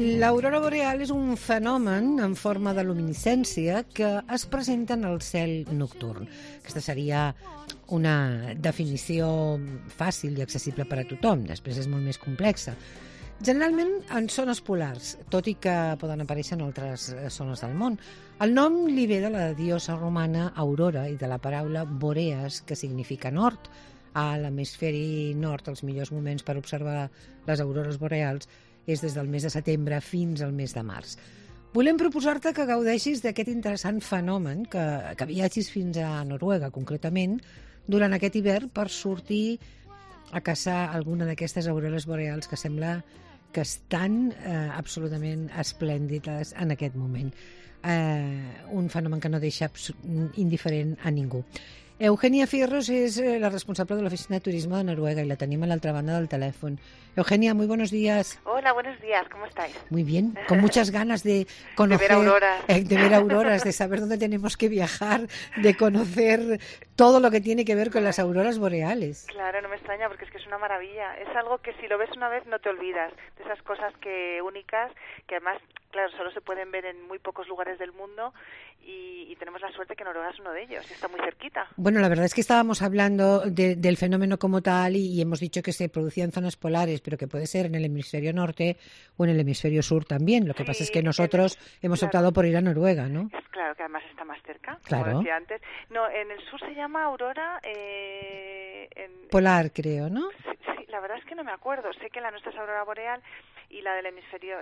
L'aurora boreal és un fenomen en forma de luminescència que es presenta en el cel nocturn. Aquesta seria una definició fàcil i accessible per a tothom, després és molt més complexa. Generalment en zones polars, tot i que poden aparèixer en altres zones del món. El nom li ve de la diosa romana Aurora i de la paraula boreas, que significa nord. A l'hemisferi nord, els millors moments per observar les aurores boreals és des del mes de setembre fins al mes de març. Volem proposar-te que gaudeixis d'aquest interessant fenomen, que viatgis fins a Noruega, concretament, durant aquest hivern per sortir a caçar alguna d'aquestes aurores boreals que sembla que estan absolutament esplèndides en aquest moment. Un fenomen que no deixa indiferent a ningú. Eugenia Fierros es la responsable de la Oficina de Turismo de Noruega y la tenemos a la otra banda del teléfono. Eugenia, muy buenos días. Hola, buenos días, ¿cómo estáis? Muy bien, con muchas ganas de conocer... de ver auroras. De saber dónde tenemos que viajar, de conocer todo lo que tiene que ver con las auroras boreales. Claro, no me extraña porque es que es una maravilla. Es algo que si lo ves una vez no te olvidas. De esas cosas únicas que además, claro, solo se pueden ver en muy pocos lugares del mundo y tenemos la suerte que Noruega es uno de ellos, está muy cerquita. Bueno, la verdad es que estábamos hablando del fenómeno como tal y hemos dicho que se producía en zonas polares, pero que puede ser en el hemisferio norte o en el hemisferio sur también. Lo que pasa es que nosotros hemos optado por ir a Noruega, ¿no? Es claro que además está más cerca, claro, como decía antes. No, en el sur se llama aurora... polar, creo, ¿no? Sí, la verdad es que no me acuerdo. Sé que la nuestra es aurora boreal y la del hemisferio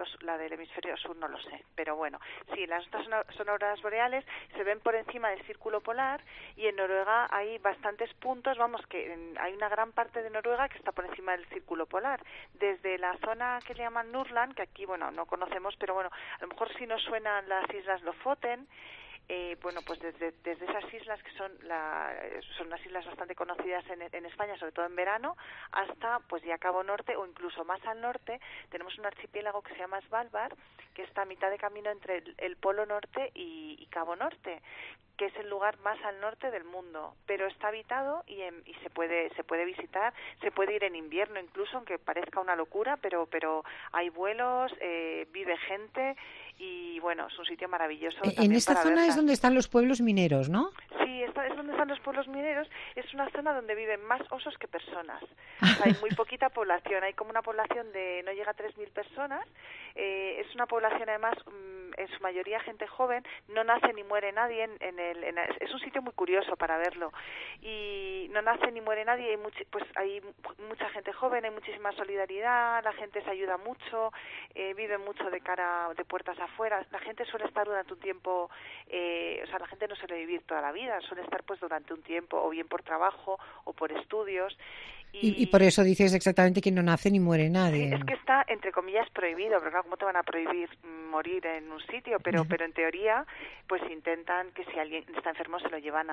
sur no lo sé, pero bueno, sí, las nuestras son auroras boreales, se ven por encima del círculo polar y en Noruega hay bastantes puntos, hay una gran parte de Noruega que está por encima del círculo polar, desde la zona que le llaman Nordland, que aquí, bueno, no conocemos, pero bueno, a lo mejor sí nos suenan las islas Lofoten. Pues desde esas islas que son unas islas bastante conocidas en España, sobre todo en verano, hasta pues ya Cabo Norte o incluso más al norte, tenemos un archipiélago que se llama Svalbard, que está a mitad de camino entre el Polo Norte y Cabo Norte, que es el lugar más al norte del mundo, pero está habitado y se puede visitar, se puede ir en invierno incluso, aunque parezca una locura, pero hay vuelos, vive gente y bueno, es un sitio maravilloso. En esta zona es donde están los pueblos mineros, ¿no? Sí, es donde están los pueblos mineros. Es una zona donde viven más osos que personas. O sea, hay muy poquita población. Hay como una población de no llega a 3.000 personas. Es una población además en su mayoría gente joven. No nace ni muere nadie. Es un sitio muy curioso para verlo. Y no nace ni muere nadie. Hay mucha gente joven, hay muchísima solidaridad. La gente se ayuda mucho. Vive mucho de puertas afuera. La gente suele estar durante un tiempo. La gente no suele vivir toda la vida, suele estar pues durante un tiempo, o bien por trabajo o por estudios. Y por eso dices exactamente que no nace ni muere nadie. Es que está, entre comillas, prohibido, pero claro, ¿cómo te van a prohibir morir en un sitio? Pero en teoría, pues intentan que si alguien está enfermo se lo llevan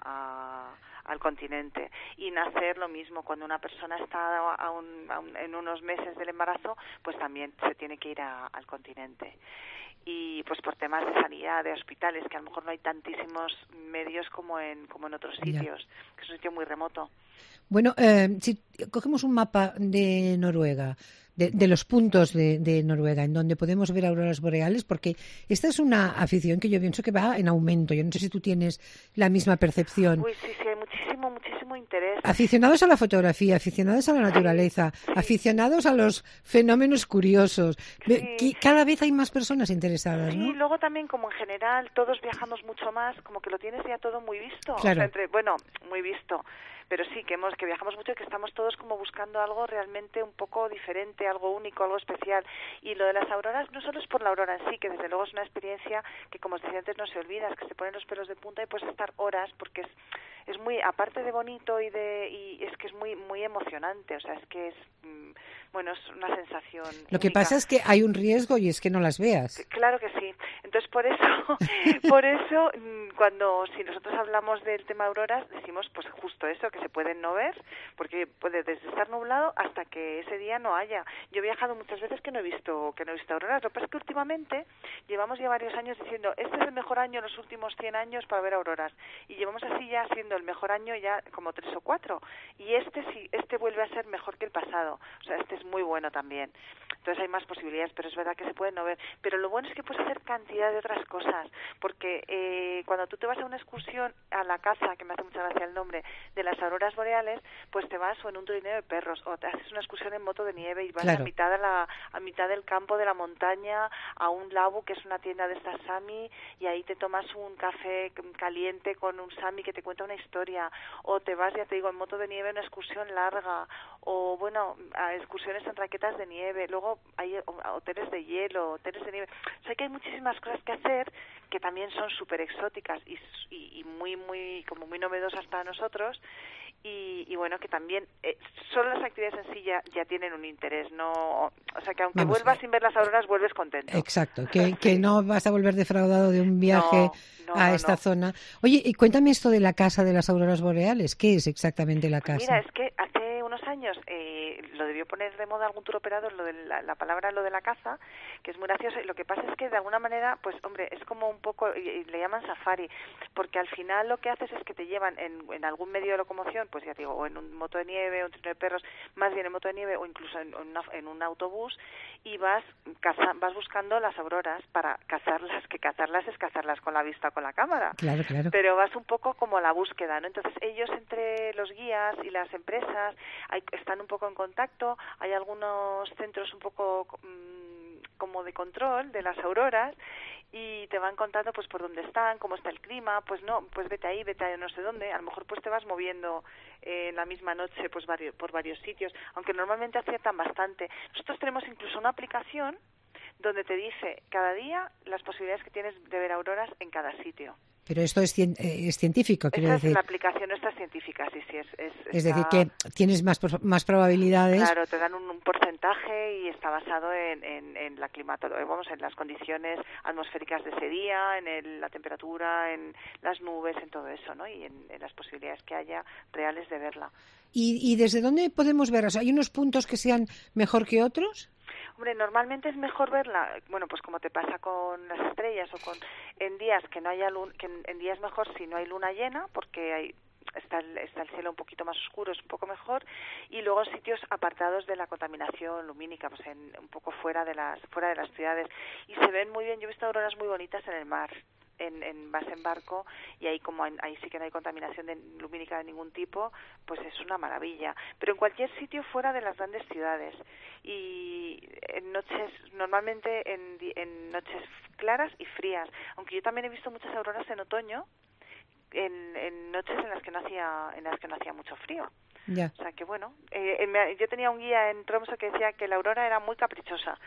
al continente. Y nacer lo mismo, cuando una persona está en unos meses del embarazo, pues también se tiene que ir al continente. Y pues por temas de sanidad, de hospitales, que a lo mejor no hay tantísimos medios como en otros sitios, que es un sitio muy remoto. Bueno, si cogemos un mapa de Noruega, de los puntos de Noruega en donde podemos ver auroras boreales, porque esta es una afición que yo pienso que va en aumento. Yo no sé si tú tienes la misma percepción. Uy, sí, hay muchísimo interés. Aficionados a la fotografía, aficionados a la naturaleza, sí. Aficionados a los fenómenos curiosos. Sí. Cada vez hay más personas interesadas, ¿no? Sí, luego también como en general todos viajamos mucho más, como que lo tienes ya todo muy visto. Claro. O sea, muy visto. Pero sí, que viajamos mucho y que estamos todos como buscando algo realmente un poco diferente, algo único, algo especial. Y lo de las auroras no solo es por la aurora en sí, que desde luego es una experiencia que, como os decía antes, no se olvida, es que se ponen los pelos de punta y puedes estar horas porque es muy, aparte de bonito y es que es muy muy emocionante, o sea, es que es es una sensación Lo que única. pasa es que hay un riesgo y es que no las veas. Claro que sí. Entonces, por eso si nosotros hablamos del tema auroras, decimos pues justo eso, que se pueden no ver, porque puede desde estar nublado hasta que ese día no haya. Yo he viajado muchas veces que no he visto auroras. Lo que pasa es que últimamente llevamos ya varios años diciendo, este es el mejor año en los últimos 100 años para ver auroras. Y llevamos así ya siendo el mejor año ya como 3 o 4. Y este vuelve a ser mejor que el pasado. O sea, este es muy bueno también. entonces hay más posibilidades, pero es verdad que se puede no ver. Pero lo bueno es que puedes hacer cantidad de otras cosas, porque cuando tú te vas a una excursión a la caza, que me hace mucha gracia el nombre, de las auroras boreales, pues te vas o en un trineo de perros, o te haces una excursión en moto de nieve y vas Claro. a mitad del campo de la montaña a un labu, que es una tienda de estas Sami, y ahí te tomas un café caliente con un Sami que te cuenta una historia, o te vas, ya te digo, en moto de nieve a una excursión larga, o bueno, a excursiones en raquetas de nieve, luego hay hoteles de hielo, hoteles de nieve, o sea que hay muchísimas cosas que hacer que también son súper exóticas y muy como muy novedosas para nosotros, y bueno, que también solo las actividades en sí ya tienen un interés, no, o sea que aunque vuelvas sin ver las auroras, vuelves contento. Exacto, que no vas a volver defraudado de un viaje a esta zona. Oye, y cuéntame esto de la Casa de las Auroras Boreales, ¿qué es exactamente la casa? Mira, es que hace unos años lo debió poner de moda algún tour operador, lo de la palabra, lo de la caza, que es muy gracioso, y lo que pasa es que de alguna manera, pues hombre, es como un poco, y le llaman safari, porque al final lo que haces es que te llevan en algún medio de locomoción, pues ya te digo, o en un moto de nieve, o un trineo de perros, más bien en moto de nieve, o incluso en un autobús, y vas buscando las auroras para cazarlas, que cazarlas es cazarlas con la vista o con la cámara. Claro, claro. Pero vas un poco como a la búsqueda, ¿no? Entonces ellos, entre los guías y las empresas, están un poco en contacto, hay algunos centros un poco como de control de las auroras, y te van contando pues por dónde están, cómo está el clima, pues no, pues vete ahí no sé dónde, a lo mejor pues te vas moviendo en la misma noche pues por varios sitios, aunque normalmente aciertan bastante. Nosotros tenemos incluso una aplicación donde te dice cada día las posibilidades que tienes de ver auroras en cada sitio. Pero esto es científico, quiero decir. Es la aplicación esta científica, sí. Es decir, que tienes más probabilidades. Claro, te dan un porcentaje y está basado en la en las condiciones atmosféricas de ese día, en la temperatura, en las nubes, en todo eso, ¿no? Y en las posibilidades que haya reales de verla. ¿Y desde dónde podemos verla? O sea, ¿hay unos puntos que sean mejor que otros? Hombre, normalmente es mejor verla, bueno, pues como te pasa con las estrellas o en días que no haya luna, que en días mejor si no hay luna llena, porque está el cielo un poquito más oscuro, es un poco mejor, y luego sitios apartados de la contaminación lumínica, pues un poco fuera de las ciudades, y se ven muy bien. Yo he visto auroras muy bonitas en el mar. Vas en barco y ahí ahí sí que no hay contaminación lumínica de ningún tipo, pues es una maravilla. Pero en cualquier sitio fuera de las grandes ciudades, y normalmente en noches claras y frías, aunque yo también he visto muchas auroras en otoño, en noches en las que no hacía mucho frío. Ya. O sea que bueno, yo tenía un guía en Tromsø que decía que la aurora era muy caprichosa.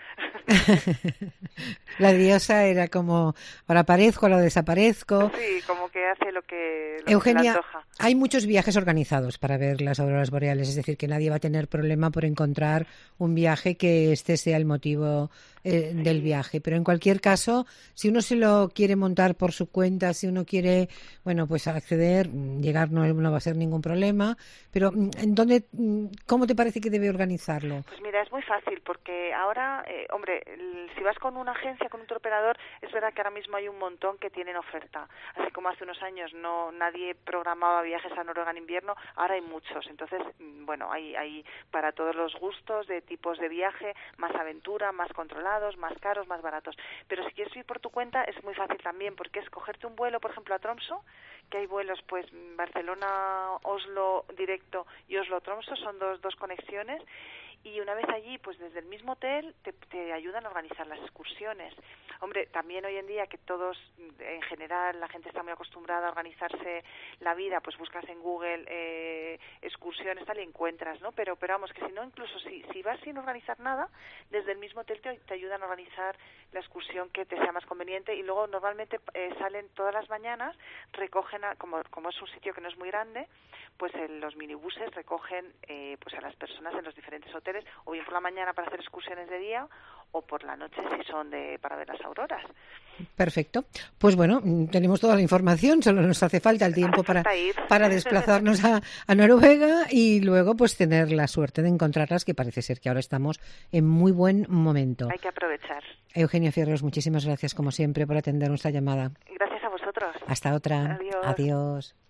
La diosa era como, ahora aparezco, ahora desaparezco. Sí, como que hace lo que Eugenia, se le antoja. Hay muchos viajes organizados para ver las auroras boreales, es decir, que nadie va a tener problema por encontrar un viaje que este sea el motivo del viaje. Pero en cualquier caso, si uno se lo quiere montar por su cuenta, si uno quiere, bueno, pues acceder, llegar no va a ser ningún problema. Pero ¿cómo te parece que debe organizarlo? Pues mira, es muy fácil, porque ahora, hombre, si vas con una agencia, con un tour operador, es verdad que ahora mismo hay un montón que tienen oferta. Así como hace unos años nadie programaba viajes a Noruega en invierno, ahora hay muchos. Entonces, bueno, hay para todos los gustos de tipos de viaje, más aventura, más controlados, más caros, más baratos. Pero si quieres ir por tu cuenta, es muy fácil también, porque es cogerte un vuelo, por ejemplo, a Tromsø, que hay vuelos, pues, Barcelona-Oslo directo y Oslo-Tromsø, son dos conexiones, y una vez allí, pues desde el mismo hotel te ayudan a organizar las excursiones. Hombre, también hoy en día que todos, en general, la gente está muy acostumbrada a organizarse la vida, pues buscas en Google excursiones, tal, y encuentras, ¿no? Pero vamos, que si no, incluso si vas sin organizar nada, desde el mismo hotel te ayudan a organizar la excursión que te sea más conveniente, y luego normalmente salen todas las mañanas, recogen, como es un sitio que no es muy grande, pues los minibuses recogen pues a las personas en los diferentes hoteles, o bien por la mañana para hacer excursiones de día, o por la noche si son para ver las auroras. Perfecto. Pues bueno, tenemos toda la información, solo nos hace falta el tiempo para desplazarnos a Noruega y luego pues tener la suerte de encontrarlas, que parece ser que ahora estamos en muy buen momento. Hay que aprovechar. Eugenia Fierros, muchísimas gracias como siempre por atender nuestra llamada. Gracias a vosotros. Hasta otra. Adiós. Adiós.